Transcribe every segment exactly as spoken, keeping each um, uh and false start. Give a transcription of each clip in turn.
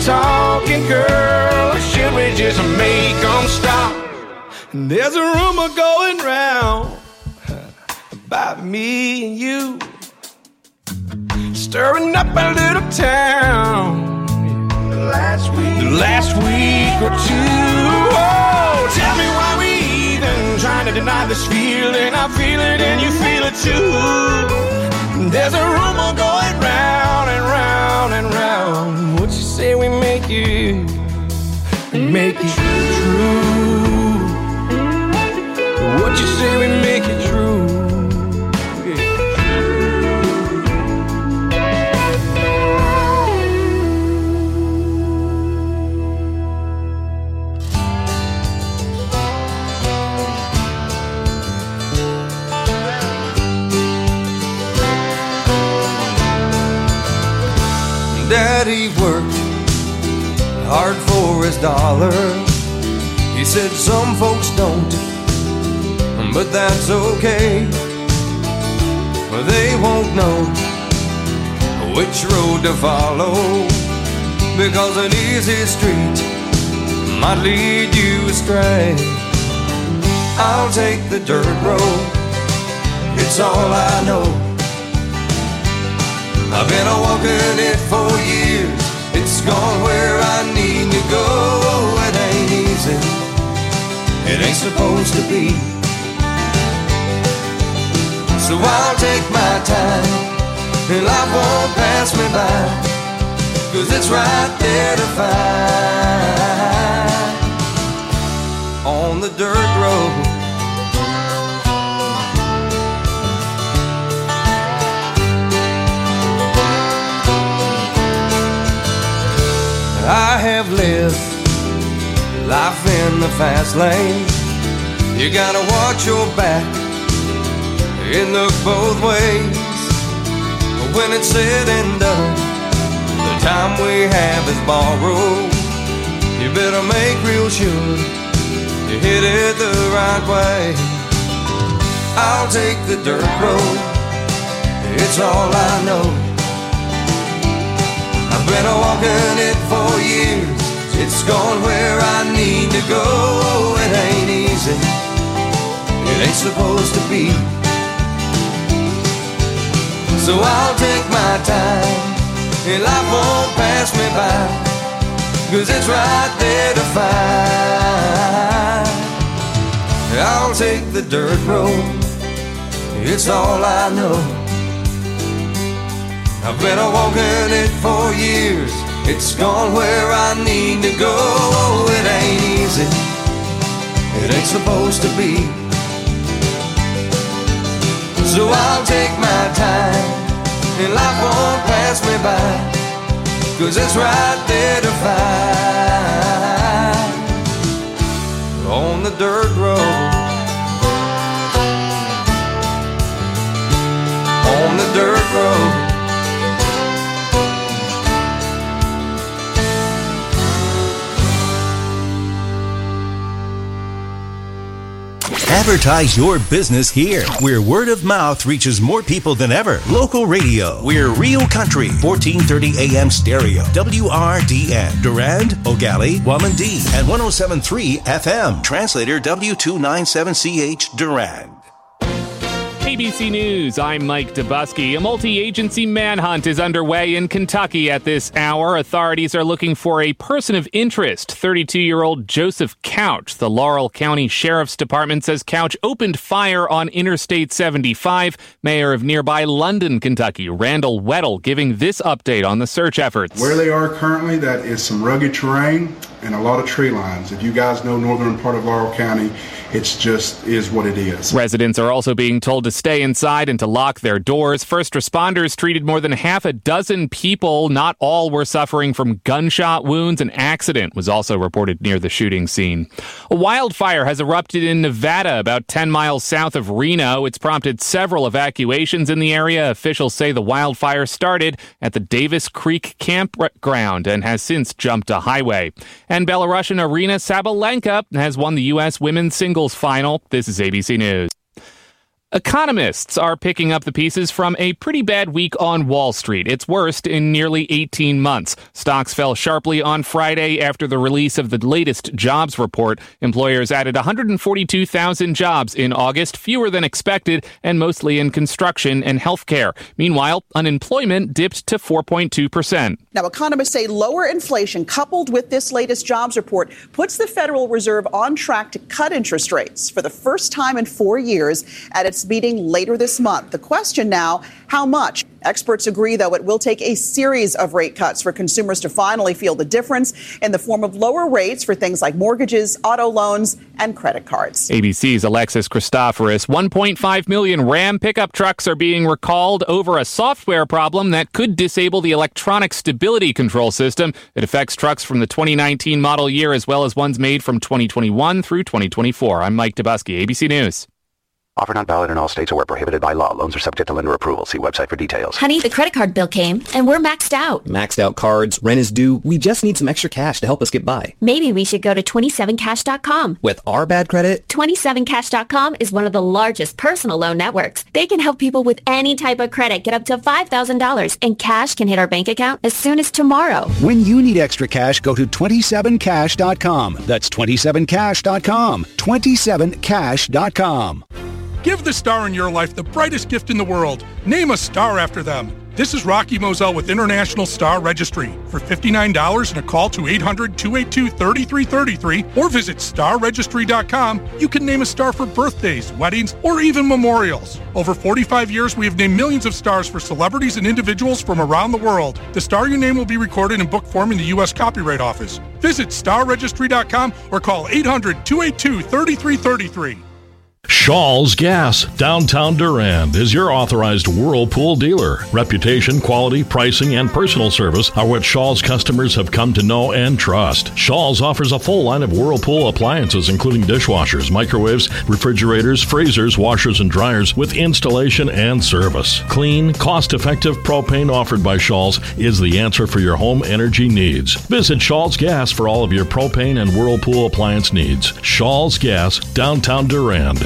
talking, girl, or should we just make them stop? There's a rumor going round about me and you, stirring up a little town the last week, the last week or two. Oh, tell me why we even trying to deny this feeling. I feel it and you feel it too. There's a rumor going round and round and round. What you say we make it, make it true? What you say we make it true? Daddy worked hard for his dollar. He said some folks don't, but that's okay. They won't know which road to follow, because an easy street might lead you astray. I'll take the dirt road, it's all I know. I've been a walking it for years. It's gone where I need to go. It ain't easy, it ain't supposed to be. So I'll take my time, and life won't pass me by, 'cause it's right there to find on the dirt road. I have lived life in the fast lane. You gotta watch your back, it look both ways. When it's said and done, the time we have is borrowed. You better make real sure you hit it the right way. I'll take the dirt road, it's all I know. I've been a walking it for years. It's gone where I need to go. It ain't easy, it ain't supposed to be. So I'll take my time, and life won't pass me by, 'cause it's right there to find. I'll take the dirt road, it's all I know. I've been a walking it for years. It's gone where I need to go. It ain't easy, it ain't supposed to be. So I'll take my time, and life won't pass me by, 'cause it's right there to find on the dirt road. On the dirt road. Advertise your business here, where word of mouth reaches more people than ever. Local radio. We're Real Country, fourteen thirty A M stereo. W R D N. Durand, Ogali, Wamandee, and one oh seven point three F M. Translator W two ninety-seven C H Durand. A B C News, I'm Mike Dubusky. A multi-agency manhunt is underway in Kentucky at this hour. Authorities are looking for a person of interest, thirty-two-year-old Joseph Couch. The Laurel County Sheriff's Department says Couch opened fire on Interstate seventy-five. Mayor of nearby London, Kentucky, Randall Weddle, giving this update on the search efforts. Where they are currently, that is some rugged terrain and a lot of tree lines. If you guys know northern part of Laurel County, it's just is what it is. Residents are also being told to stay inside and to lock their doors. First responders treated more than half a dozen people. Not all were suffering from gunshot wounds. An accident was also reported near the shooting scene. A wildfire has erupted in Nevada, about ten miles south of Reno. It's prompted several evacuations in the area. Officials say the wildfire started at the Davis Creek campground and has since jumped a highway. And Belarusian Aryna Sabalenka has won the U S women's singles final. This is A B C News. Economists are picking up the pieces from a pretty bad week on Wall Street. Its worst in nearly eighteen months. Stocks fell sharply on Friday after the release of the latest jobs report. Employers added one hundred forty-two thousand jobs in August, fewer than expected, and mostly in construction and healthcare. Meanwhile, unemployment dipped to four point two percent. Now, economists say lower inflation coupled with this latest jobs report puts the Federal Reserve on track to cut interest rates for the first time in four years at its meeting later this month. The question now, how much? Experts agree, though, it will take a series of rate cuts for consumers to finally feel the difference in the form of lower rates for things like mortgages, auto loans, and credit cards. A B C's Alexis Christoforous. one point five million Ram pickup trucks are being recalled over a software problem that could disable the electronic stability control system. It affects trucks from the twenty nineteen model year as well as ones made from twenty twenty-one through twenty twenty-four. I'm Mike Dubusky, A B C News. Offer not valid in all states or where prohibited by law. Loans are subject to lender approval. See website for details. Honey, the credit card bill came, and we're maxed out. Maxed out cards, rent is due. We just need some extra cash to help us get by. Maybe we should go to twenty-seven cash dot com. With our bad credit? twenty-seven cash dot com is one of the largest personal loan networks. They can help people with any type of credit get up to five thousand dollars, and cash can hit our bank account as soon as tomorrow. When you need extra cash, go to twenty-seven cash dot com. That's twenty-seven cash dot com. twenty-seven cash dot com. Give the star in your life the brightest gift in the world. Name a star after them. This is Rocky Moselle with International Star Registry. For fifty-nine dollars and a call to eight hundred, two eight two, three three three three or visit star registry dot com, you can name a star for birthdays, weddings, or even memorials. Over forty-five years, we have named millions of stars for celebrities and individuals from around the world. The star you name will be recorded in book form in the U S Copyright Office. Visit star registry dot com or call eight hundred, two eight two, three three three three. Shaw's Gas, downtown Durand, is your authorized Whirlpool dealer. Reputation, quality, pricing, and personal service are what Shaw's customers have come to know and trust. Shaw's offers a full line of Whirlpool appliances, including dishwashers, microwaves, refrigerators, freezers, washers, and dryers, with installation and service. Clean, cost-effective propane offered by Shaw's is the answer for your home energy needs. Visit Shaw's Gas for all of your propane and Whirlpool appliance needs. Shaw's Gas, downtown Durand.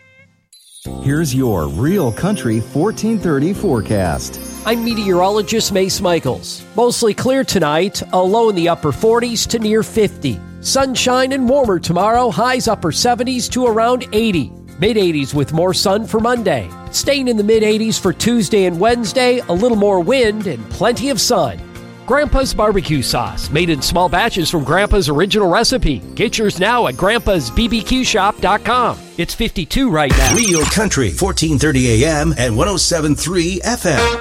Here's your Real Country fourteen thirty forecast. I'm meteorologist Mace Michaels. Mostly clear tonight, a low in the upper forties to near fifty. Sunshine and warmer tomorrow, highs upper seventies to around eighty. mid-eighties with more sun for Monday. Staying in the mid-eighties for Tuesday and Wednesday, a little more wind and plenty of sun. Grandpa's Barbecue Sauce, made in small batches from Grandpa's original recipe. Get yours now at grandpas b b q shop dot com. It's fifty-two right now. Real Country, fourteen thirty A M and one oh seven point three F M.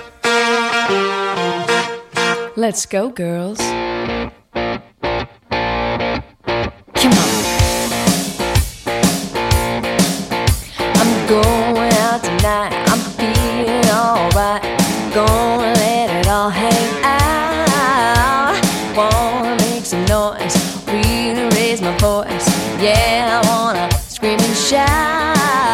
Let's go, girls. Come on. I'm going out tonight. I'm feeling alright. Gonna let it all hang out. Wanna make some noise, really raise my voice. Yeah, I wanna scream and shout.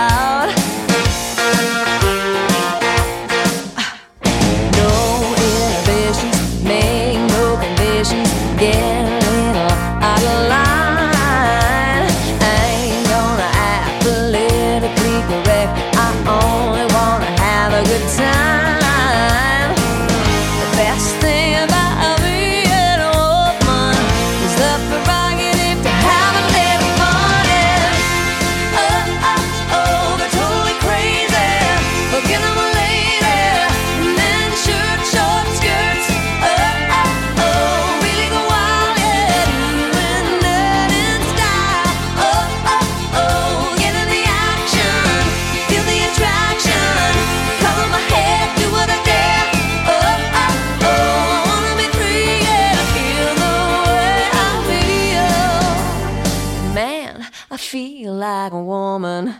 No inhibitions, make no conditions. Get a little out of line. I ain't gonna act politically correct. I only wanna have a good time. The best thing about being a woman is the prerogative to have a little fun. And oh, oh, oh, they're totally crazy. Forget them a lady. Men, shirt, short skirts. Oh, oh, oh, really go wild, yeah. Doing that in style. Oh, oh, oh, get in the action. Feel the attraction. Cover my head, do what I dare. Oh, oh, oh, I wanna be free, yeah. Feel the way I feel. Man, I feel like a woman.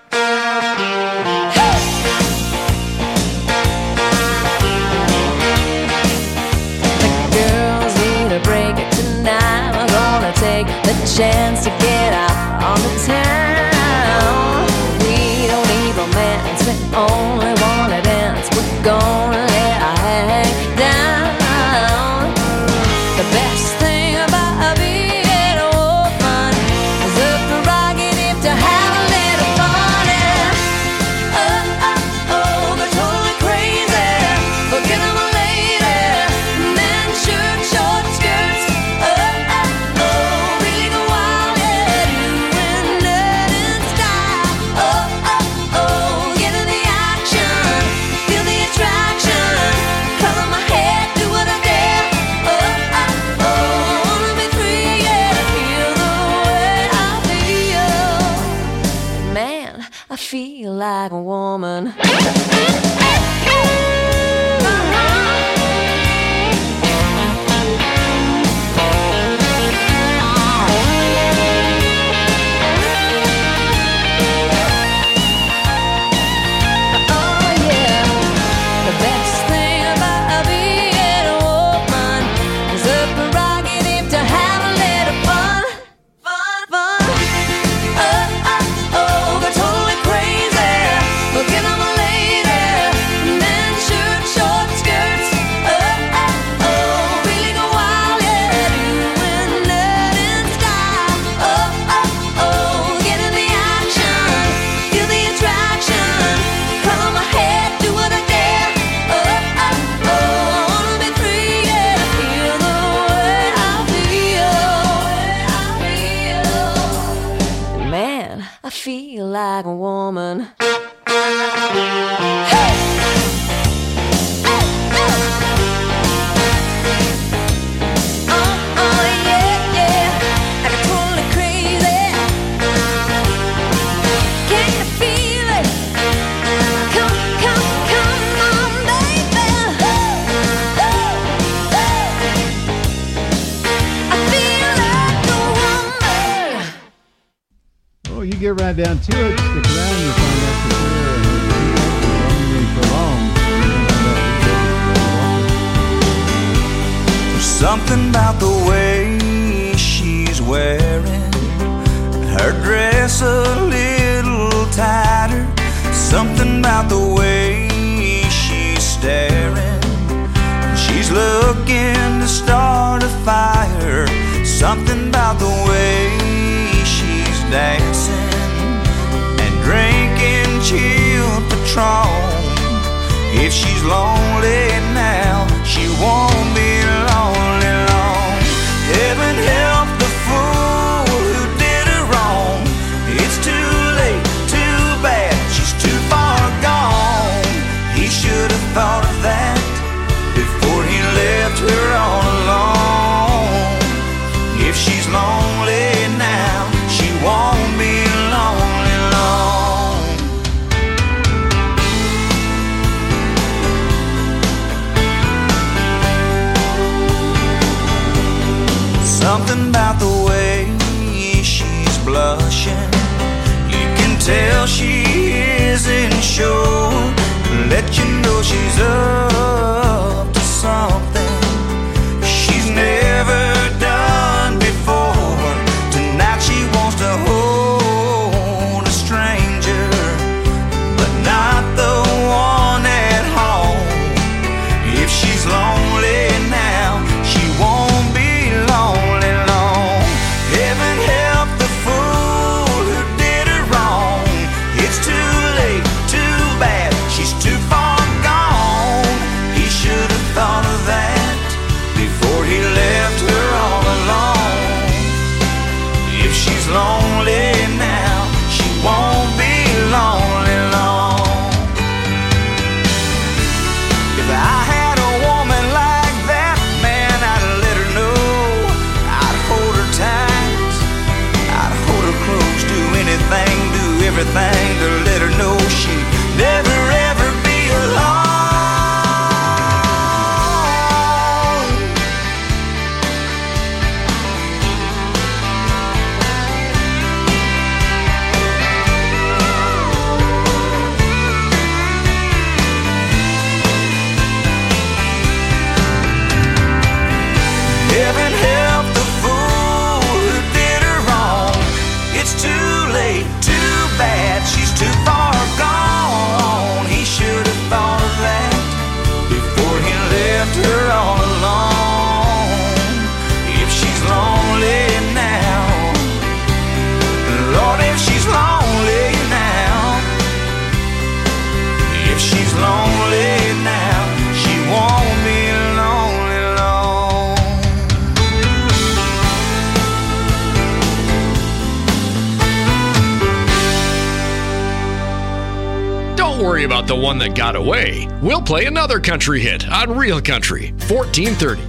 Girls need a break tonight. We're gonna take the chance to get out on the town. We don't need romance, we only wanna dance. We're gonna let our hang down. The best thing about being a woman is the prerogative to have a little fun. And oh, woman. Like a woman. Get right down to it. Stick around and you'll find out for sure. There's something about the way she's wearing her dress a little tighter. Something about the way she's staring. She's looking to start a fire. Something about the way she's dancing. Drinking chilled Patron. If she's lonely now, she won't be lonely long. Heaven help the fool who did her wrong. It's too late, too bad, she's too far gone. He should have thought of that before he left her all alone. If she's lonely now, she won't be lonely long. Something about the way she's blushing. You can tell she isn't sure. Let you know she's up to something she's never done before. Tonight she wants to hold a stranger, but not the one at home. If she's lonely now, she won't be lonely long. Heaven help the fool who did her wrong. It's too late, too bad, she's too far gone. He should have thought of that before he left her all alone. If she's lonely now, she won't be lonely long. If I had a woman like that, man, I'd let her know. I'd hold her tight, I'd hold her close, do anything, do everything to let her know she'd never ever be alone. Heaven help the fool who did her wrong. It's too late, too bad, she's too far gone. He should have thought of that before he left her all alone. If she's lonely now, Lord, if she's lonely now, if she's lonely now, she won't be lonely long. Don't worry about the one that got away. We'll play another country hit on Real Country, fourteen thirty.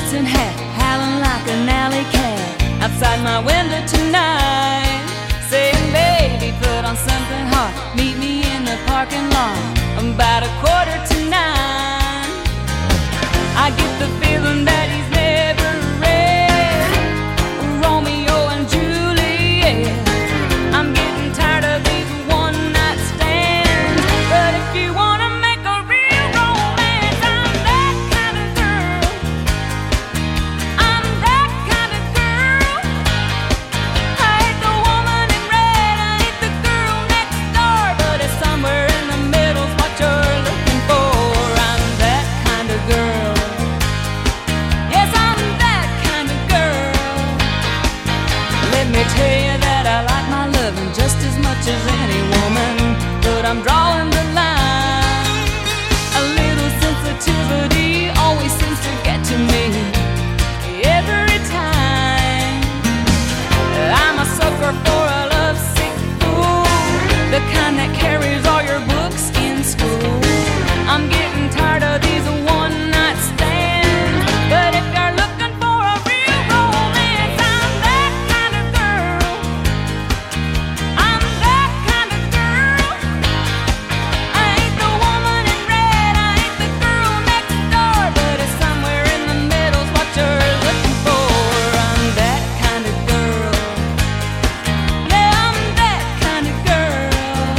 Stetson hat, howling like an alley cat outside my window tonight, saying, baby, put on something hot, meet me in the parking lot about a quarter to nine. I get the feeling that he's never read Romeo and Juliet. I'm getting tired of these one-night stands, but if you want to make a real romance, I'm that kind of girl. I'm that kind of girl. I ain't the woman in red, I ain't the girl next door, but it's somewhere in the middle's what you're looking for. I'm that kind of girl. Yes, I'm that kind of girl. Let me tell you that I like my loving just as much as any woman, but I'm drawing the line. A little sensitivity always seems to get to me every time. I'm a sucker for a lovesick fool, the kind that carries all your books in school. I'm getting tired of these one-night stands, but if you're looking for a real romance, I'm that kind of girl. I'm that kind of girl. I ain't the woman in red, I ain't the girl next door, but it's somewhere in the middle's what you're looking for. I'm that kind of girl. Yeah, I'm that kind of girl.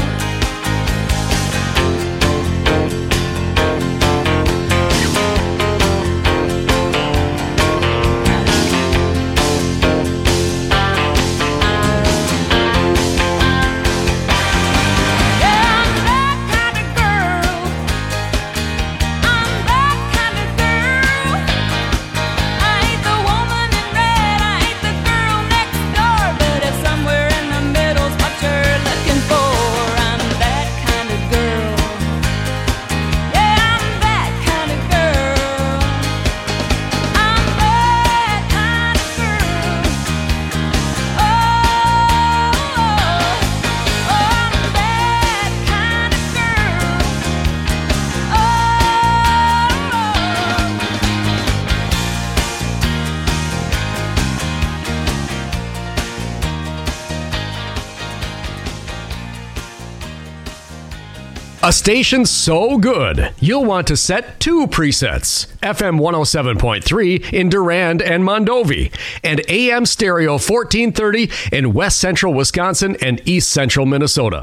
A station so good, you'll want to set two presets. F M one oh seven point three in Durand and Mondovi, and A M Stereo fourteen thirty in West Central Wisconsin and East Central Minnesota.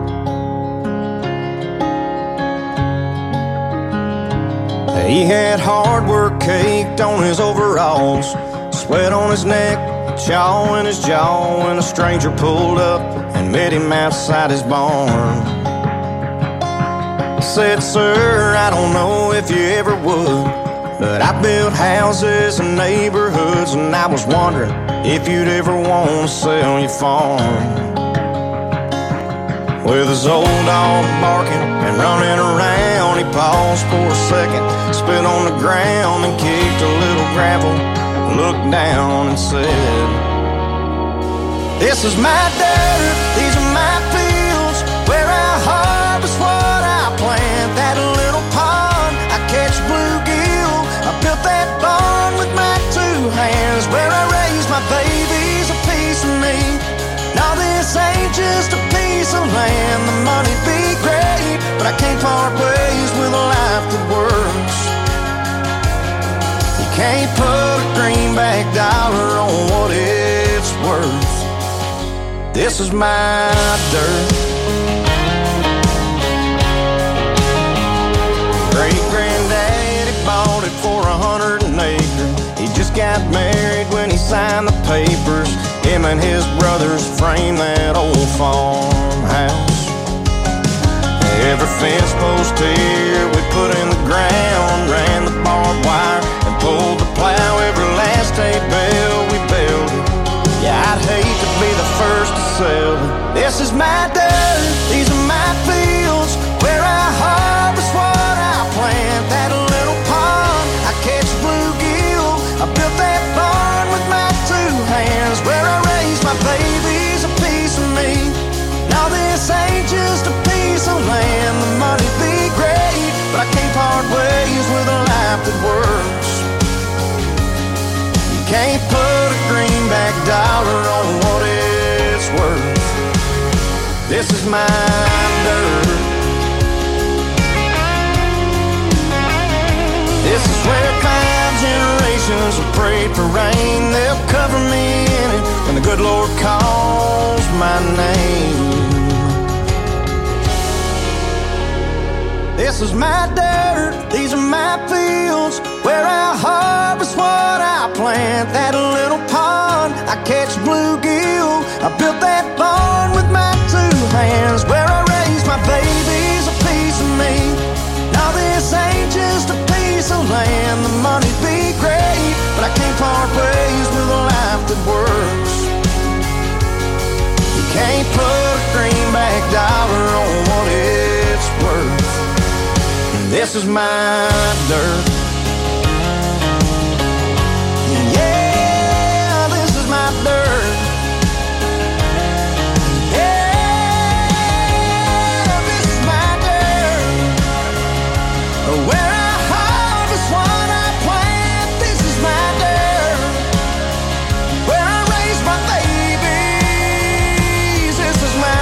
He had hard work caked on his overalls, sweat on his neck, chaw in his jaw, when a stranger pulled up and met him outside his barn. Said, sir, I don't know if you ever would, but I built houses and neighborhoods, and I was wondering if you'd ever want to sell your farm. With his old dog barking and running around, he paused for a second, spit on the ground and kicked a little gravel, looked down and said, this is my dirt, these are my fields, where I harvest what I plant. That little pond, I catch bluegill, I built that barn with my two hands, where I raise my babies, a piece of me. Now this ain't just a piece of land, the money be great, but I can't part ways with a life that works. You can't put a greenback dollar on what it's worth. This is my dirt. Great-granddaddy bought it for a hundred an acre. He just got married when he signed the papers. Him and his brothers framed that old farmhouse. Every fence post here we put in the ground, ran the barbed wire and pulled the plow. Every last hay bale we built. Yeah, I'd hate to be the first to sell it. This is my dirt, these are my fields, where I harvest what I plant. That little pond, I catch bluegill, I built that barn with my two hands, where I raise my babies, a piece of me. Now this ain't just a piece of land, the money be great, but I can't part ways with a life that works. can't put a greenback dollar on what it's worth. This is my dirt. This is where five generations have prayed for rain. They'll cover me in it when the good Lord calls my name. This is my dirt, these are my fields, where I harvest what I plant. That little pond, I catch bluegill. I built that barn with my two hands, where I raise my babies, a piece of me. Now this ain't just a piece of land. The money'd be great, but I can't part ways with a life that works. You can't put a greenback dollar on what it's worth. This is my dirt. Yeah, this is my dirt. Yeah, this is my dirt. Where I harvest what I plant. This is my dirt. Where I raise my babies. This is my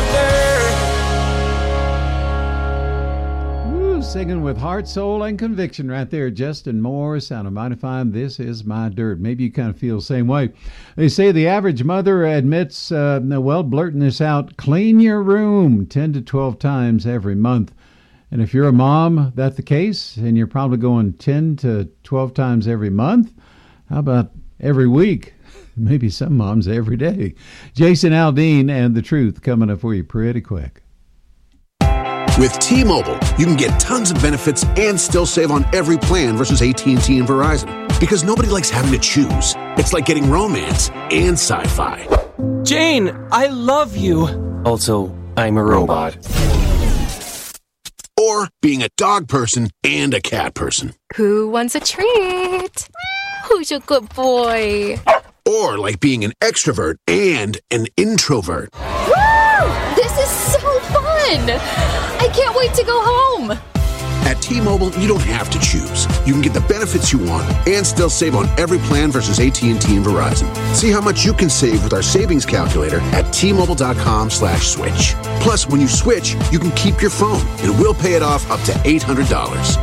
dirt. Woo, singing with heart, soul, and conviction right there. Justin Moore, Sound of Mighty Fine. This is my dirt. Maybe you kind of feel the same way. They say the average mother admits, uh, well, blurting this out, clean your room ten to twelve times every month. And if you're a mom, that's the case, and you're probably going ten to twelve times every month. How about every week? Maybe some moms every day. Jason Aldean and The Truth coming up for you pretty quick. With T-Mobile, you can get tons of benefits and still save on every plan versus A T and T and Verizon. Because nobody likes having to choose. It's like getting romance and sci-fi. Jane, I love you. Also, I'm a robot. Or being a dog person and a cat person. Who wants a treat? Who's a good boy? Or like being an extrovert and an introvert. Woo! This is so fun! I can't wait to go home! At T-Mobile, you don't have to choose. You can get the benefits you want and still save on every plan versus A T and T and Verizon. See how much you can save with our savings calculator at T-Mobile.com slash switch. Plus, when you switch, you can keep your phone, and we'll pay it off up to eight hundred dollars.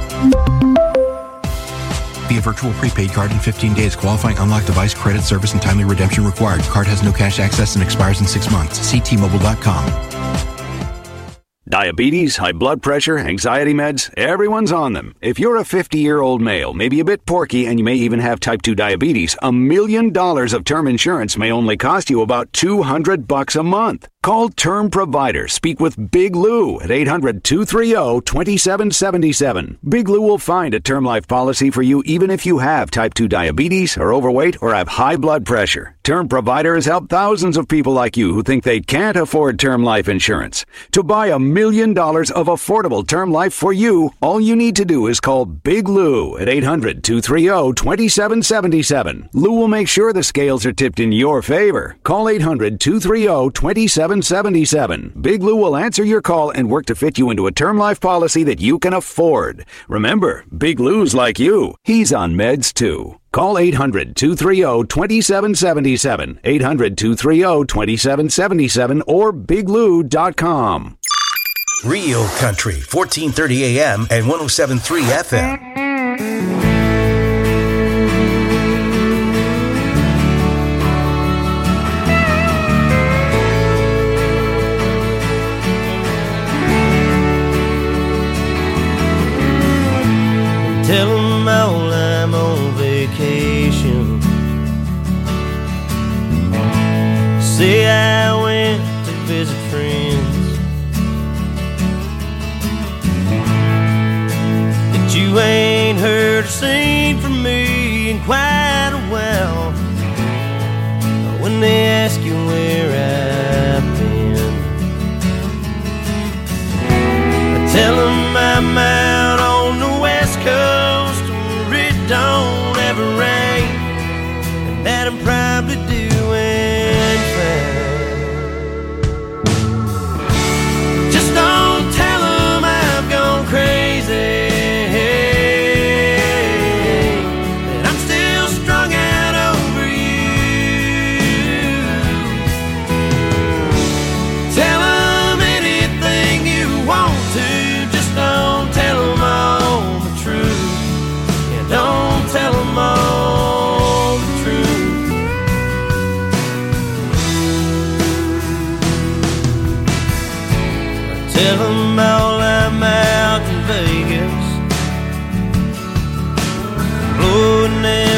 Via virtual prepaid card in fifteen days. Qualifying unlocked device, credit, service, and timely redemption required. Card has no cash access and expires in six months. See T Mobile dot com. Diabetes, high blood pressure, anxiety meds, everyone's on them. If you're a fifty-year-old male, maybe a bit porky, and you may even have type two diabetes, a million dollars of term insurance may only cost you about two hundred bucks a month. Call Term Provider. Speak with Big Lou at eight hundred, two three zero, two seven seven seven. Big Lou will find a term life policy for you even if you have type two diabetes, are overweight, or have high blood pressure. Term Provider has helped thousands of people like you who think they can't afford term life insurance. To buy a million dollars of affordable term life for you, all you need to do is call Big Lou at eight hundred, two three zero, two seven seven seven. Lou will make sure the scales are tipped in your favor. Call eight hundred, two three zero, two seven seven seven. Big Lou will answer your call and work to fit you into a term life policy that you can afford. Remember, Big Lou's like you. He's on meds too. Call eight hundred, two three zero, two seven seven seven, eight hundred, two three zero, two seven seven seven, or big lou dot com. Real Country, fourteen thirty A M and one oh seven point three F M. Tell them all I'm on vacation. Say I went to visit friends. That you ain't heard or seen from me in quite a while. When they ask you where I've been, I tell them I'm out on the West Coast where it don't ever rain, and that I'm probably doing fine. Just don't tell them I've gone crazy, that I'm still strung out over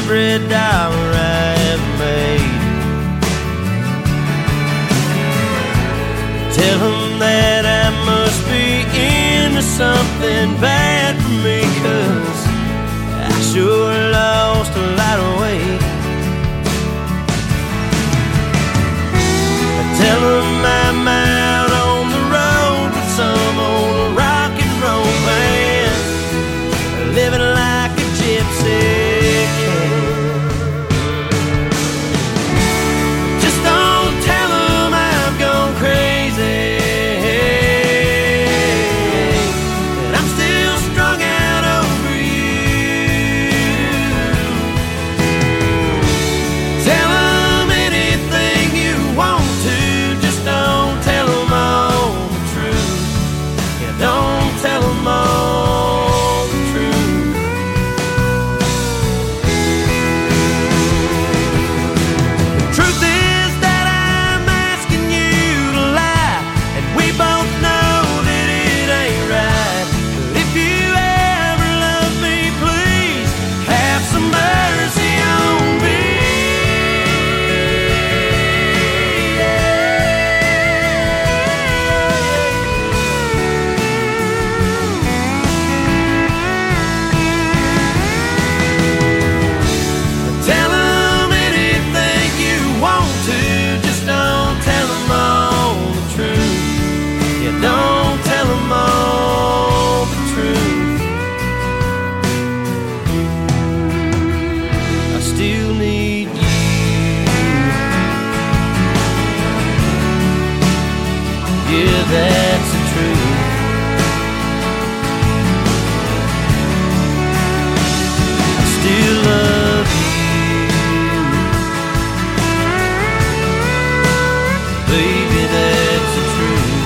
every dollar I ever made. Tell them that I must be into something bad for me, 'cause I sure lost a lot of weight. Tell them I'm out on the road with some old rock and roll band, living like a gypsy can. Just don't tell them I've gone crazy, and I'm still strung out over you. Tell them anything you want to, just don't tell them all the truth. Yeah, don't tell them all the truth. The truth is that I'm asking you to lie, and we both know that it ain't right. But if you ever love me, please have some mercy on me. Tell them anything you want to, just don't tell them all the truth. Yeah, don't tell them all the truth. I still need you. Yeah, that's the truth. I still love you. Baby, that's the truth.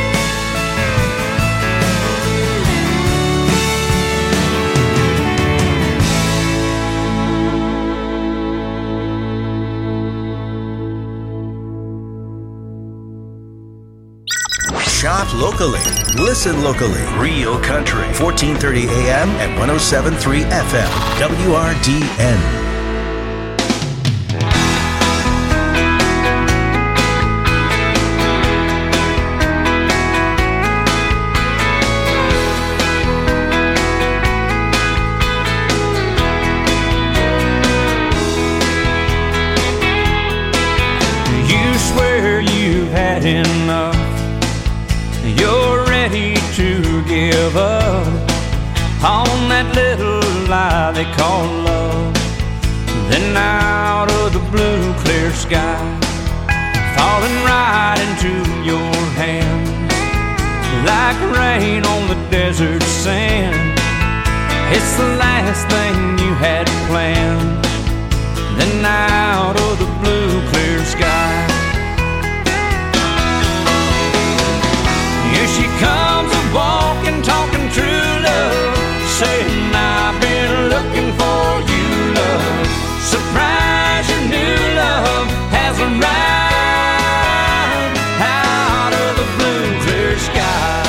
Shop locally. Listen locally. Real Country. fourteen thirty A M and one oh seven point three F M. W R D N. You swear you've had enough, you're ready to give up on that little lie they call love. Then out of the blue clear sky, falling right into your hands, like rain on the desert sand. It's the last thing you had planned. Then out of the blue clear sky, here she comes a walking, talking true love, saying I've been looking for you, love. Surprise, your new love has arrived out of the blue clear sky.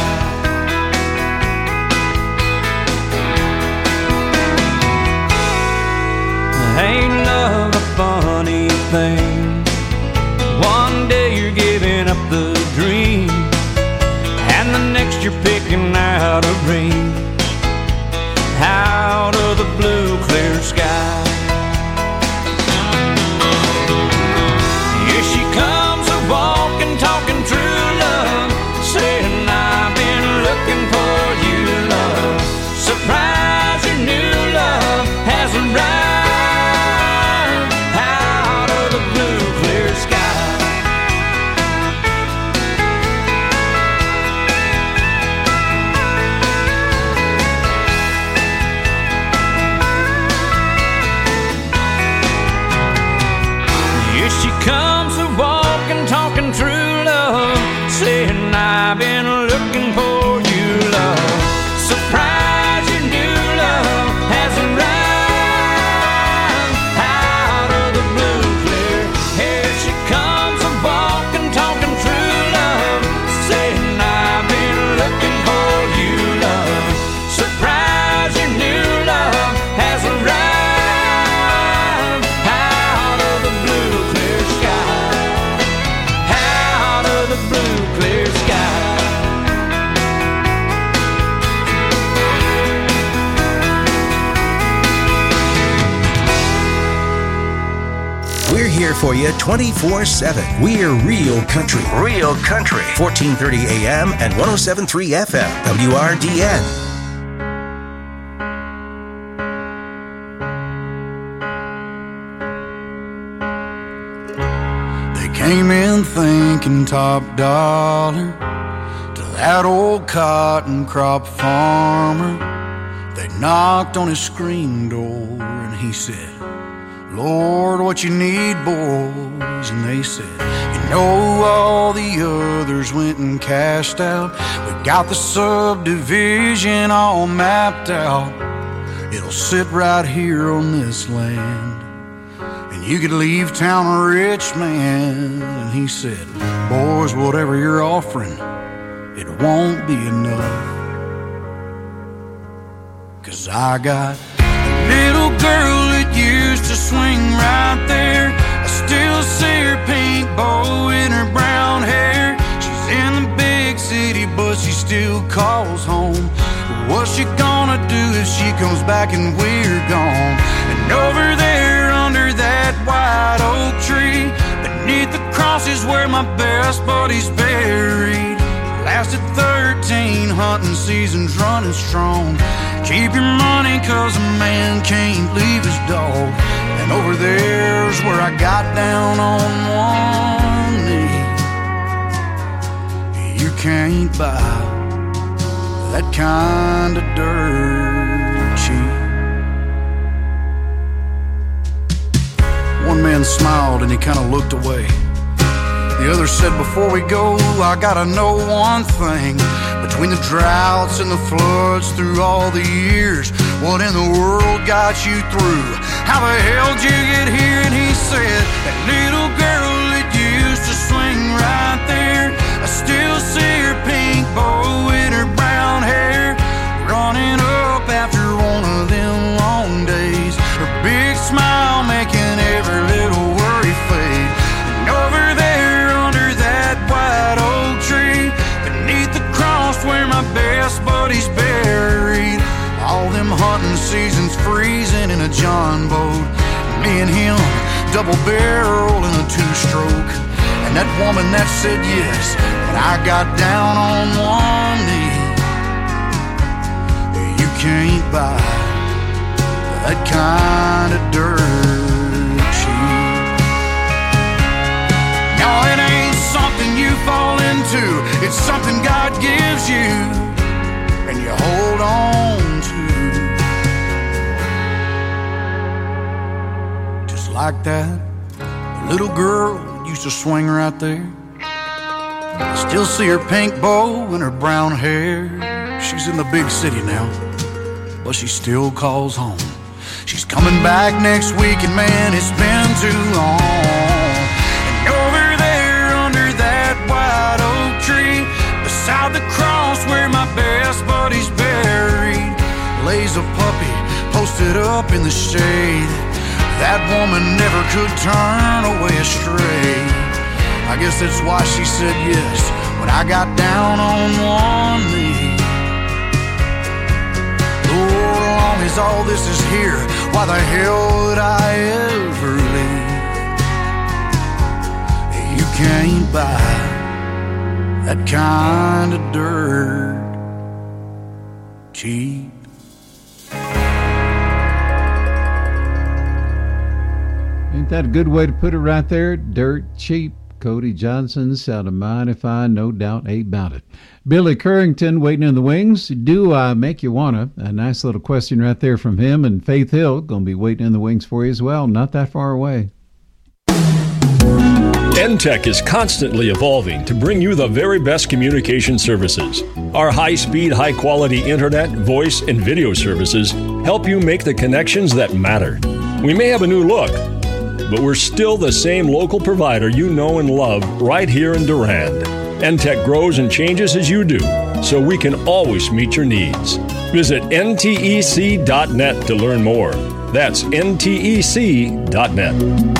Ain't love a funny thing? One day you're giving up the dream, and the next you're picking out a ring out of the blue clear sky. Here she comes a walking, talking true love, saying I've been looking for you, love. Surprise, your new love has arrived out of the blue clear sky. here for you twenty-four seven. We're Real Country. Real Country. fourteen thirty A M and one oh seven point three F M. W R D N. Came in thinking top dollar to that old cotton crop farmer. They knocked on his screen door and he said, Lord, what you need, boys? And they said, you know, all the others went and cashed out. We got the subdivision all mapped out. It'll sit right here on this land. You could leave town a rich man. And he said, boys, whatever you're offering, it won't be enough. Cause I got a little girl that used to swing right there. I still see her pink bow in her brown hair. She's in the big city, but she still calls home. What's she gonna do if she comes back and we're gone? And over there under that white oak tree, beneath the cross is where my best buddy's buried. Lasted thirteen hunting seasons running strong. Keep your money cause a man can't leave his dog. And over there's where I got down on one knee. You can't buy that kind of dirt cheap. One man smiled and he kind of looked away. The other said, before we go, I gotta know one thing. Between the droughts and the floods through all the years, what in the world got you through? How the hell did you get here? And he said, that little girl that used to swing right there, I still see her pink bow in her brown hair, running up after one of them long days. Her big smile making every little worry fade. And over there under that white oak tree, beneath the cross where my best buddy's buried, all them hunting seasons freezing in a John boat. Me and him double barrel in a two-stroke. And that woman that said yes, and I got down on one knee. You can't buy that kind of dirt cheap. No, it ain't something you fall into. It's something God gives you and you hold on to. Just like that little girl used to swing right there. I still see her pink bow and her brown hair. She's in the big city now, but she still calls home. She's coming back next week, and man, it's been too long. And over there under that white oak tree, beside the cross where my best buddy's buried, lays a puppy posted up in the shade. That woman never could turn away astray. I guess that's why she said yes when I got down on one knee. Lord, as long as all this is here, why the hell would I ever leave? You can't buy that kind of dirt cheap. Ain't that a good way to put it right there? Dirt cheap. Cody Johnson, sound of mine if I, no doubt about it. Billy Currington waiting in the wings. Do I make you wanna? A nice little question right there from him. And Faith Hill going to be waiting in the wings for you as well. Not that far away. N T E C is constantly evolving to bring you the very best communication services. Our high-speed, high-quality internet, voice, and video services help you make the connections that matter. We may have a new look, but we're still the same local provider you know and love right here in Durand. N T E C grows and changes as you do, so we can always meet your needs. Visit N T E C dot net to learn more. That's N T E C dot net.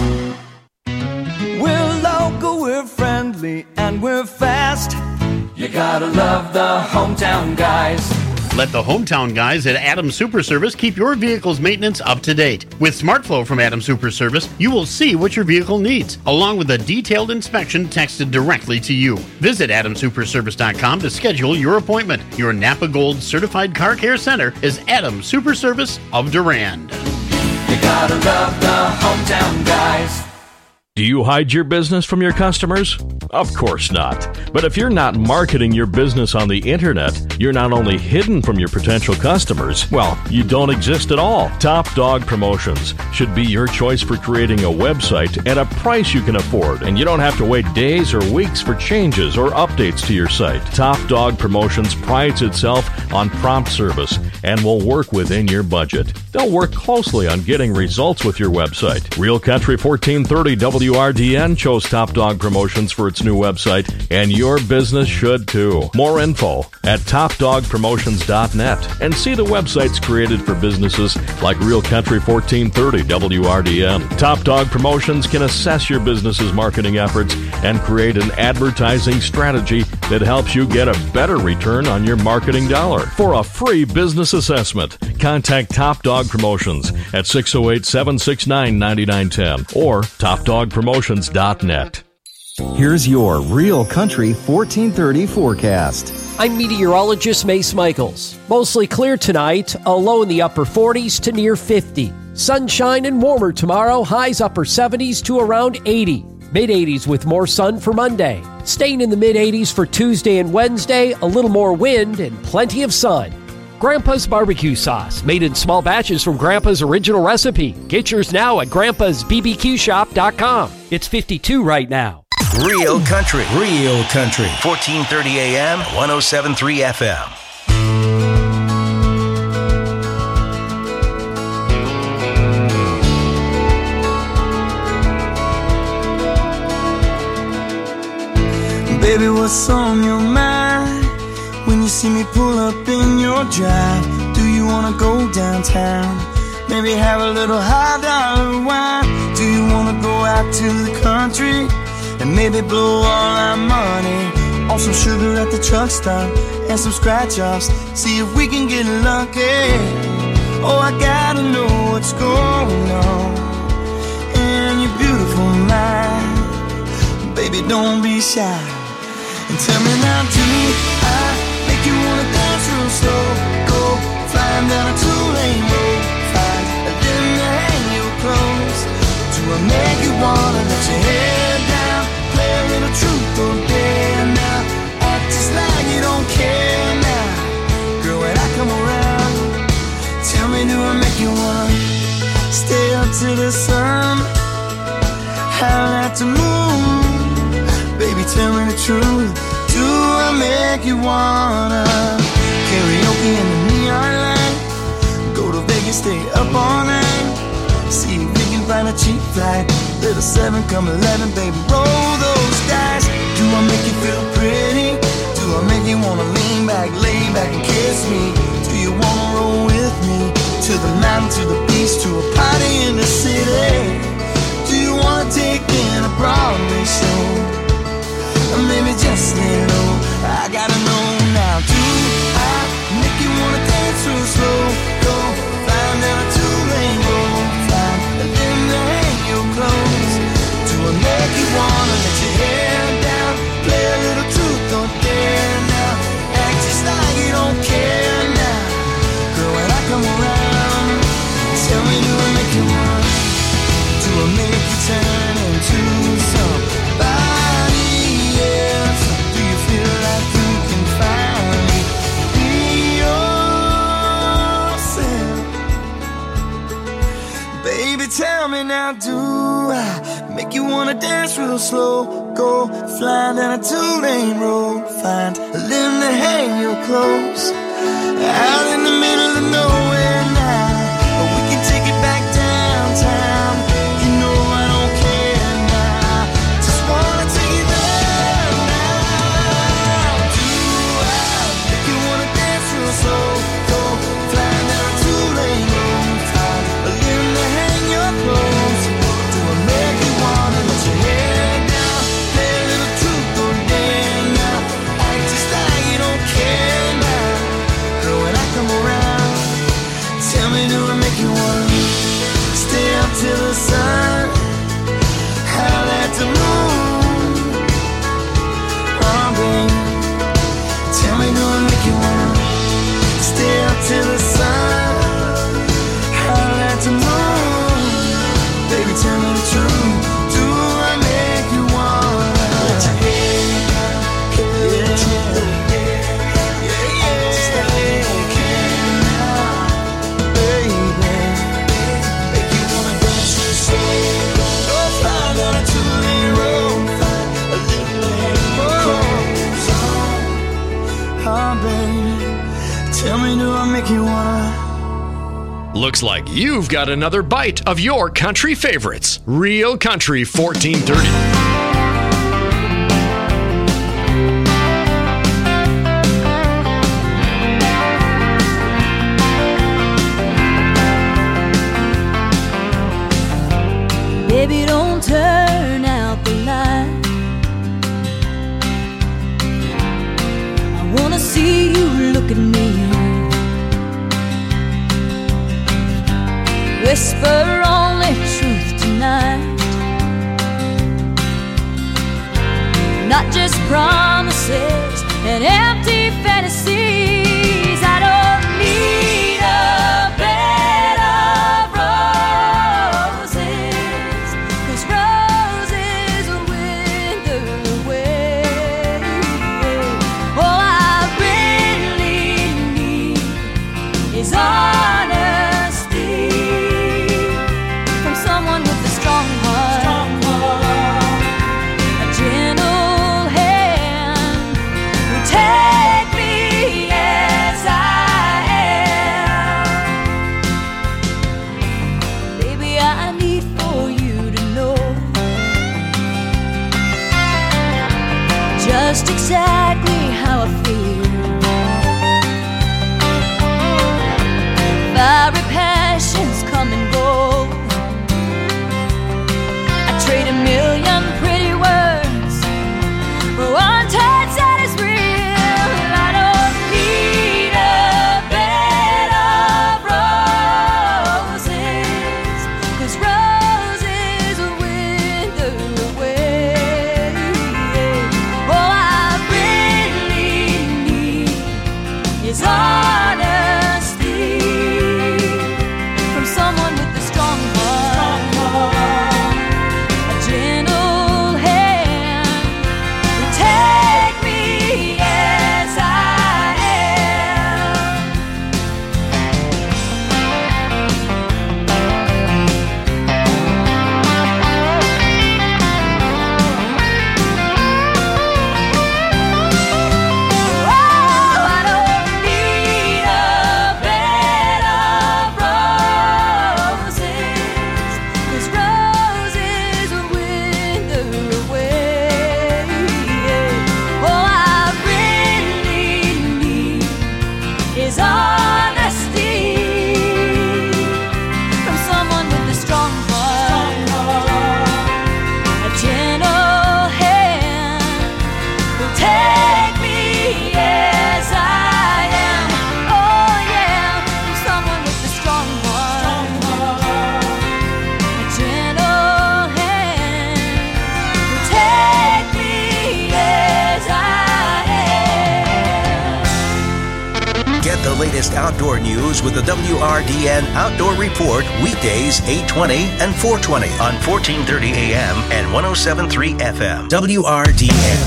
We're local, we're friendly, and we're fast. You gotta love the hometown guys. Let the hometown guys at Adams Super Service keep your vehicle's maintenance up to date. With SmartFlow from Adams Super Service, you will see what your vehicle needs, along with a detailed inspection texted directly to you. Visit adams super service dot com to schedule your appointment. Your Napa Gold Certified Car Care Center is Adams Super Service of Durand. You gotta love the hometown guys. Do you hide your business from your customers? Of course not. But if you're not marketing your business on the internet, you're not only hidden from your potential customers, well, you don't exist at all. Top Dog Promotions should be your choice for creating a website at a price you can afford, and you don't have to wait days or weeks for changes or updates to your site. Top Dog Promotions prides itself on prompt service and will work within your budget. They'll work closely on getting results with your website. Real Country fourteen thirty W R D N chose Top Dog Promotions for its new website, and your business should too. More info at top dog promotions dot net, and see the websites created for businesses like Real Country fourteen thirty W R D N. Top Dog Promotions can assess your business's marketing efforts and create an advertising strategy that helps you get a better return on your marketing dollar. For a free business assessment, contact Top Dog Promotions at six oh eight, seven six nine, nine nine one oh or top dog promotions dot net. Here's your Real Country fourteen thirty forecast. I'm meteorologist Mace Michaels. Mostly clear tonight, a low in the upper forties to near fifty. Sunshine and warmer tomorrow, highs upper seventies to around eighty. mid eighties with more sun for Monday. Staying in the mid eighties for Tuesday and Wednesday, a little more wind and plenty of sun. Grandpa's Barbecue Sauce, made in small batches from Grandpa's original recipe. Get yours now at grandpas b b q shop dot com. It's fifty-two right now. Real Country. Real Country. fourteen thirty A M, one oh seven point three F M. Baby, what's on your mind when you see me pull up in your drive? Do you wanna go downtown? Maybe have a little high dollar wine? Do you wanna go out to the country and maybe blow all our money on some sugar at the truck stop and some scratch-offs? See if we can get lucky. Oh, I gotta know what's going on in your beautiful mind. Baby, don't be shy. And tell me now, do I make you wanna dance real slow? Go flying down a two-lane road, find a limb to hang your clothes. Do I make you wanna let your hair down, play a little truth or dare now, act just like you don't care now? Girl, when I come around, tell me, do I make you wanna stay up to the sun, howl at the moon? Baby, tell me the truth. Do I make you wanna karaoke in the neon light? Go to Vegas, stay up all night. See if we can find a cheap flight. Little seven, come eleven, baby, roll those dice. Do I make you feel pretty? Do I make you wanna lean back, lay back and kiss me? Do you wanna roll with me to the mountain, to the beach, to a party in the city? Do you wanna take in a Broadway show? Or maybe just little, I gotta know now. Do I make you wanna dance real slow? Go flying down a two-lane road, find a limb to hang your clothes. Do I make you wanna let your hair down, play a little truth or dare now, act just like you don't care now? Girl, when I come around, tell me, do I make you wanna? Do I make you turn into somebody? Tell me now, do I make you wanna dance real slow? Go flying down a two-lane road, find a limb to hang your clothes. Out in the middle of nowhere now, but we can take it back downtown. You know I don't care now, just wanna take it there now. Do I make you wanna dance real slow? Go flying down a two-lane road, find a limb to hang your clothes. Do I make you wanna let your hair down, play a little truth or dare now, act just like you don't care now? Girl, when I come Tell me, do I make you wanna stay up till the sun? Howl at the moon. Oh, babe. Tell me, do I make you wanna stay up till the sun? Howl at the moon. Baby, tell me the truth. Do I make you wanna let your head down? Yeah, yeah, yeah, just like you can now, baby. Make you wanna dance to slow. Go fly down a two-lane road. A little goes on. Oh, baby. Tell me, do I make you wanna? Looks like you've got another bite of your country favorites. Real Country fourteen thirty. Baby, don't turn out the light. I wanna see you look at me. Whisper only truth tonight, not just promises and empty fantasies. I don't need a bed of roses, 'cause roses will wither away. All I really need is honesty from someone with a strong heart, a gentle hand who take me as I am. Baby, I need for you to know just exactly how I feel. Fiery passions come and go. I trade a million pretty words for one touch that is real. I don't need a bed of roses, 'cause roses will wither away. All I really need is honesty from someone with a strong heart, a gentle hand who take me as I am. Oh, I don't need a bed of roses, 'cause roses will wither away. All I really need is honesty from someone with a strong heart, a gentle hand who'll take me as I am. Oh yeah, from someone with a strong heart, a gentle hand who'll take me as I am. Get the latest outdoor news with the W R D N Outdoor Report weekdays eight twenty and four twenty on fourteen thirty A M and one oh seven point three F M. W R D N.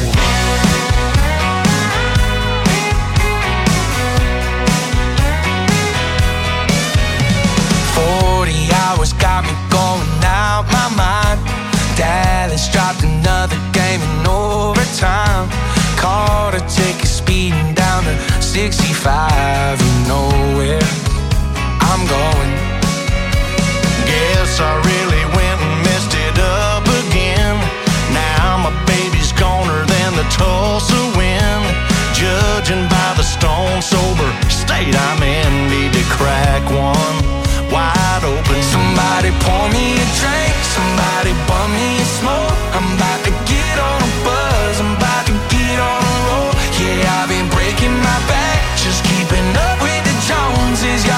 Forty hours got me going out my mind. Dallas dropped another game in overtime. Caught a ticket speeding down to sixty-five. You know where I'm going. Guess I really went and messed it up again. Now my baby's goner than the Tulsa wind. Judging by the stone sober state I'm in, need to crack one wide open. Somebody pour me a drink, somebody bum me a smoke. I'm about to get on a buzz, I'm about to get on a roll. Yeah, I've been breaking my back, just keeping up with the Joneses.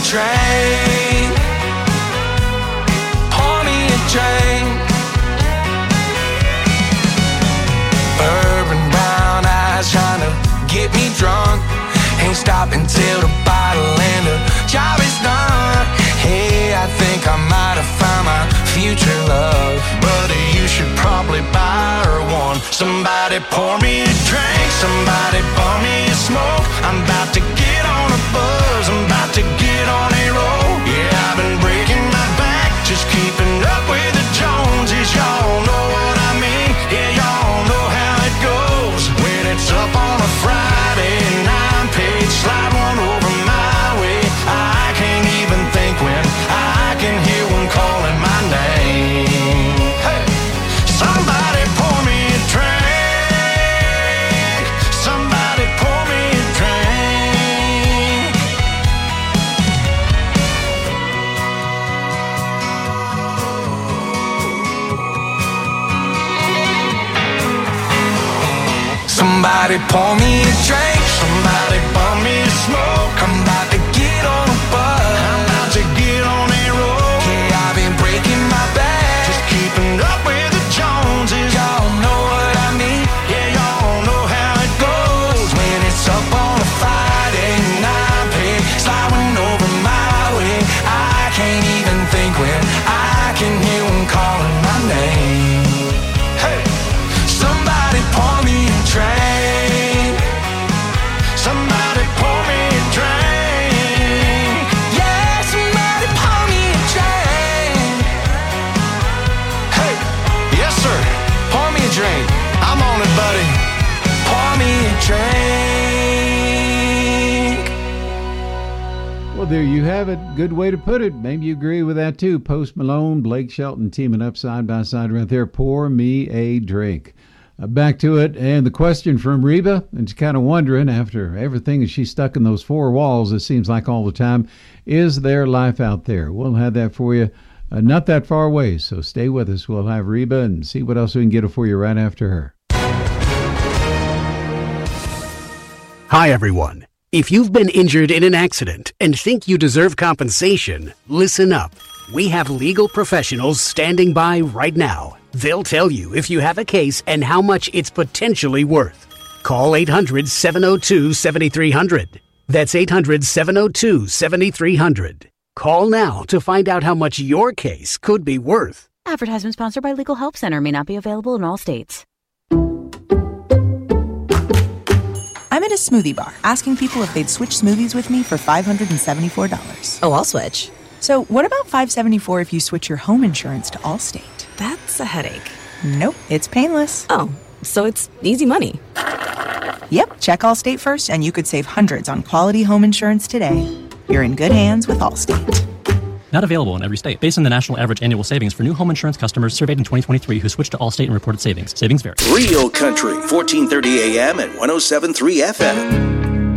drink. Pour me a drink. Bourbon brown eyes trying to get me drunk. Ain't stopping till the bottle and the job is done. Hey, I think I might have found my future love. Buddy, you should probably buy her one. Somebody pour me a drink. Somebody pour me a smoke. I'm about to get on a buzz. I'm about to get on a roll. Yeah, I've been breaking my back, just keeping up with the Joneses. Y'all know what I mean. Yeah, y'all know how it goes. When it's up on a Friday night, page slide one over my way. I can't even think when I can hear one calling my name. Hey, somebody pour me a drink. Somebody pour me a drink. Somebody pour me a drink. Somebody pour me a smoke. I'm about to get on a bus. I'm about to get on a roll. Yeah, I've been breaking my back, just keeping up with the Joneses. Y'all know what I mean. Yeah, y'all know how it goes. When it's up on a Friday night, pay sliding over my way. I can't even think when I can hear one calling my name. Hey, somebody pour me a drink. Somebody pour me a drink. Yeah, somebody pour me a drink. Hey, yes sir, pour me a drink. I'm on it, buddy. Pour me a drink. Well, there you have it. Good way to put it. Maybe you agree with that too. Post Malone, Blake Shelton teaming up side by side right there. Pour me a drink. Uh, back to it, and the question from Reba, and she's kind of wondering, after everything that she's stuck in those four walls, it seems like all the time, is there life out there? We'll have that for you uh, not that far away, so stay with us. We'll have Reba and see what else we can get for you right after her. Hi, everyone. If you've been injured in an accident and think you deserve compensation, listen up. We have legal professionals standing by right now. They'll tell you if you have a case and how much it's potentially worth. Call eight hundred, seven oh two, seven three hundred. That's eight hundred, seven oh two, seven three hundred. Call now to find out how much your case could be worth. Advertisement sponsored by Legal Help Center. May not be available in all states. I'm at a smoothie bar asking people if they'd switch smoothies with me for five hundred seventy-four dollars. Oh, I'll switch. So what about five hundred seventy-four dollars if you switch your home insurance to Allstate? That's a headache. Nope, it's painless. Oh, so it's easy money. Yep, check Allstate first and you could save hundreds on quality home insurance today. You're in good hands with Allstate. Not available in every state. Based on the national average annual savings for new home insurance customers surveyed in twenty twenty-three who switched to Allstate and reported savings. Savings vary. Real Country, fourteen thirty A M and one oh seven point three F M.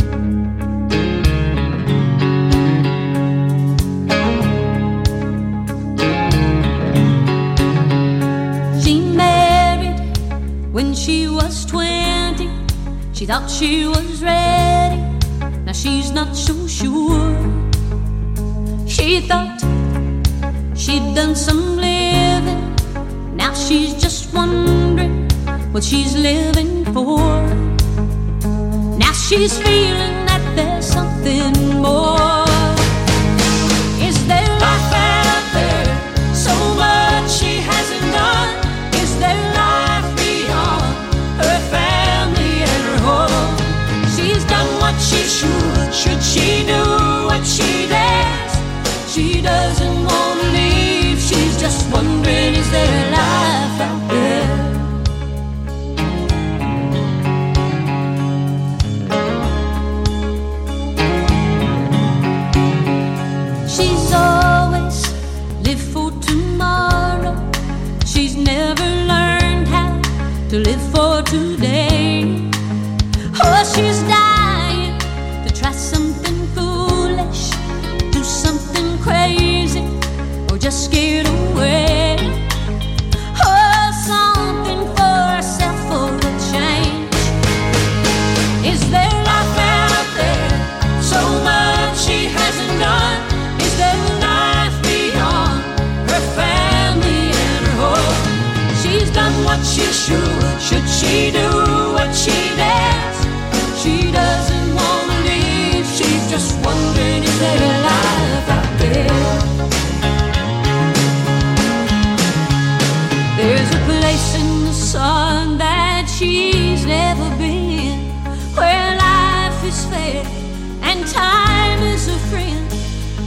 When she was twenty, she thought she was ready. Now she's not so sure. She thought she'd done some living. Now she's just wondering what she's living for. Now she's feeling that there's something more. Is there life out there? So much she hasn't done. Is there life beyond her family and her home? She's done what she should. Should she do what she does? She doesn't want to leave. She's just wondering, is there life out there? She's always lived for tomorrow. She's never learned how to live for today. Oh, she's dying to try something foolish, do something crazy, or just get away. Oh, something for herself for a change. Is there life out there? So much she hasn't done.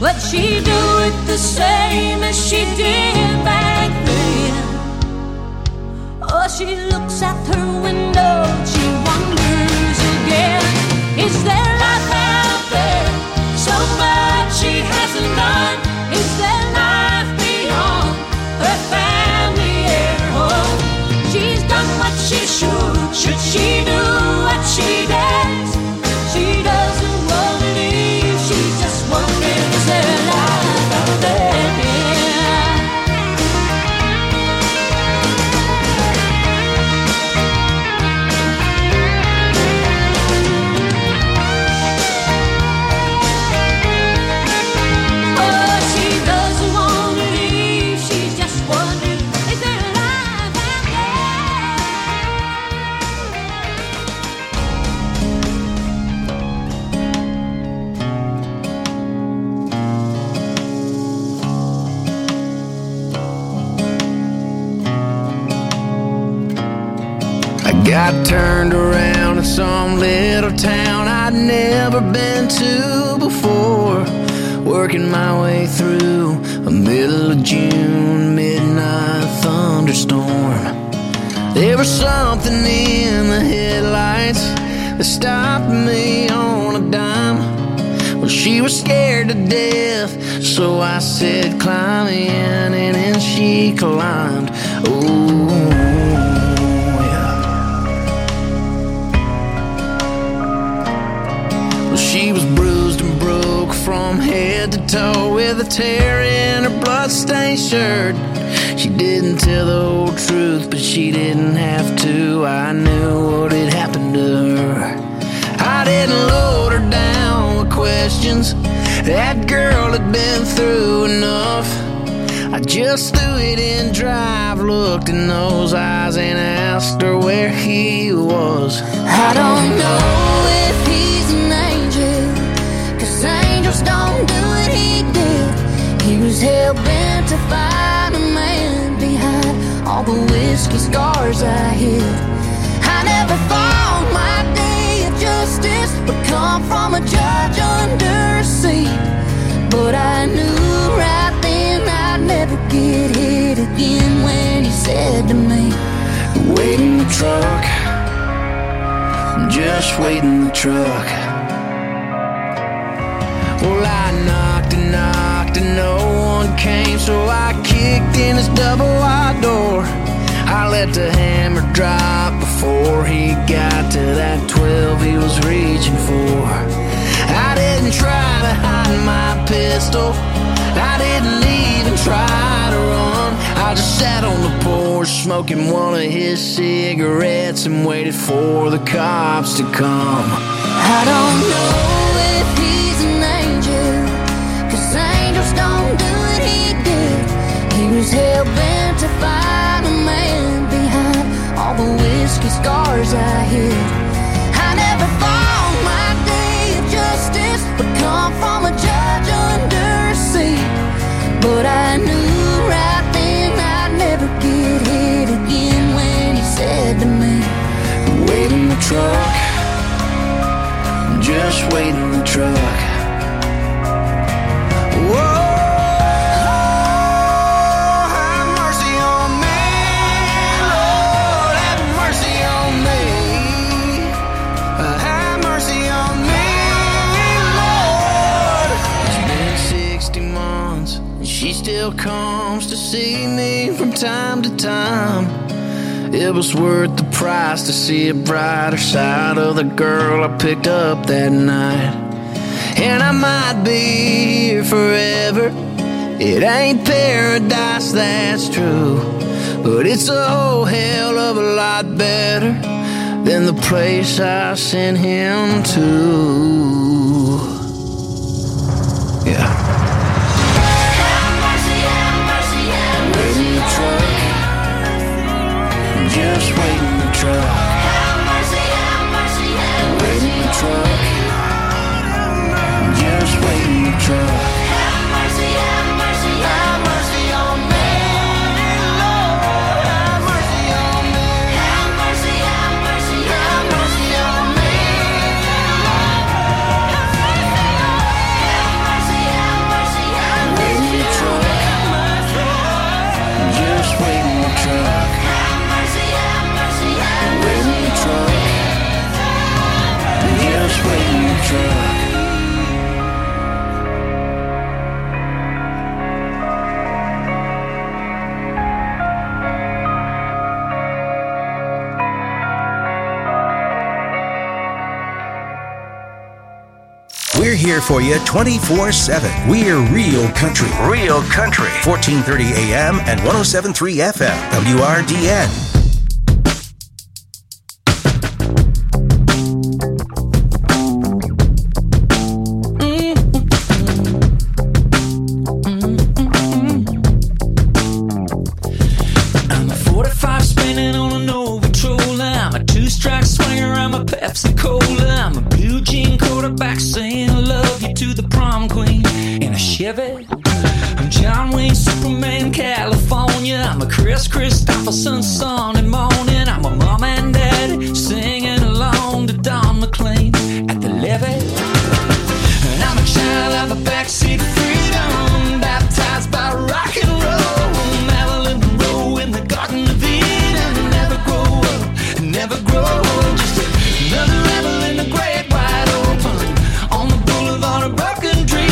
but she do it the same as she did back then. Oh, she looks out her window, she wonders again, is there life out there? So much she hasn't done. Is there life beyond her family air home? She's done what she should. Should she do what she does? She doesn't want to leave. She's just wondering, is there life out there? Got turned around in some little town I'd never been to before, working my way through a middle of June midnight thunderstorm. There was something in the headlights that stopped me on a dime. Well, she was scared to death, so I said climb in, and then she climbed. Oh, she was bruised and broke from head to toe, with a tear in her bloodstained shirt. She didn't tell the whole truth, but she didn't have to. I knew what had happened to her. I didn't load her down with questions. That girl had been through enough. I just threw it in drive, looked in those eyes, and asked her where he was. I don't know if he's an angel, 'cause angels don't do what he did. He was hell-bent to find a man behind all the whiskey scars I hid. I never thought my day of justice would come from a judge under a seat, but I knew right then I'd never get hit again when he said to me, wait in the truck, just wait in the truck. Well, I knocked and knocked and no one came, so I kicked in his double wide door. I let the hammer drop before he got to that twelve he was reaching for. I didn't try to hide my pistol, I didn't even try to run. I just sat on the porch smoking one of his cigarettes and waited for the cops to come. I don't know if he's an angel, 'cause angels don't do what he did. He was hell-bent to find a man behind all the whiskey scars I hid. I never thought my day of justice would come from a judge under a seat, but I knew right then I'd never get hit again when he said to me, wait in the truck, just wait in the truck. Whoa. She still comes to see me from time to time. It was worth the price to see a brighter side of the girl I picked up that night. And I might be here forever. It ain't paradise, that's true, but it's a whole hell of a lot better than the place I sent him to. Yeah. Just wait in the truck. Have mercy, have mercy, have mercy. Wait in the truck. Just wait in the truck. Have mercy, have mercy, have mercy on me, Lord. Have mercy on me. Have mercy, have mercy, have mercy on me, Lord. here for you twenty-four seven. We're Real Country. Real Country. fourteen thirty A M and one oh seven point three F M. W R D N. I'm John Wayne, Superman, California. I'm a Chris Christopherson, Sunday morning. I'm a mom and daddy singing along to Don McLean at the levee. And I'm a child of a backseat freedom, baptized by rock and roll. Marilyn Monroe in the Garden of Eden. Never grow up, never grow up. Just another rebel in the great wide open on the boulevard of broken dreams.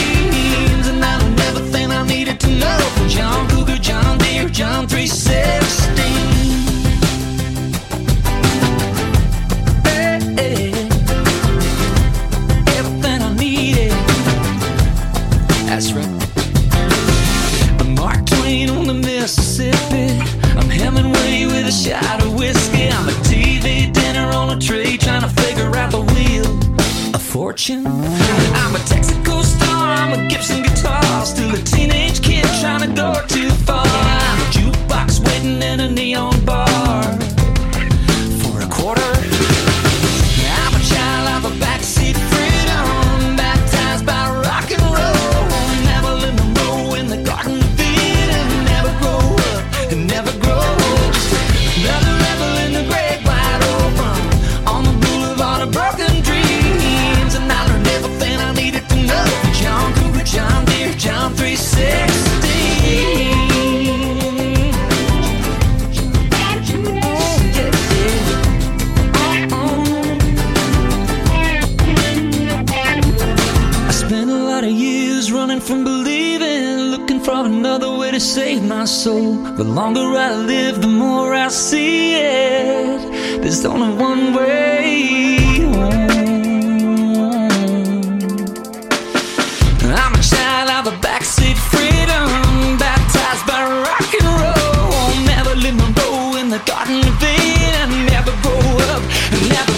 To know from John Cougar, John Deere, John three sixteen. Hey, hey. Everything I needed. That's right. I'm Mark Twain on the Mississippi. I'm Hemingway with a shot of whiskey. I'm a T V dinner on a tray trying to figure out the wheel of fortune. I'm a Texaco star, I'm a Gibson guitar, still a teenage kid trying to go too far. I'm a jukebox waiting in a neon bar for a quarter. I'm a child of a backseat freedom, baptized by rock and roll. Marilyn Monroe in the Garden of Eden. Never grow up, never grow old. Just another rebel in the great wide open on the boulevard of broken dreams. And I learned everything I needed to know from John Cougar, John Deere, John three sixteen. From believing, looking for another way to save my soul. The longer I live, the more I see it. There's only one way home. I'm a child of a backseat freedom, baptized by rock and roll. Never live Monroe in the Garden of Eden. Never grow up, never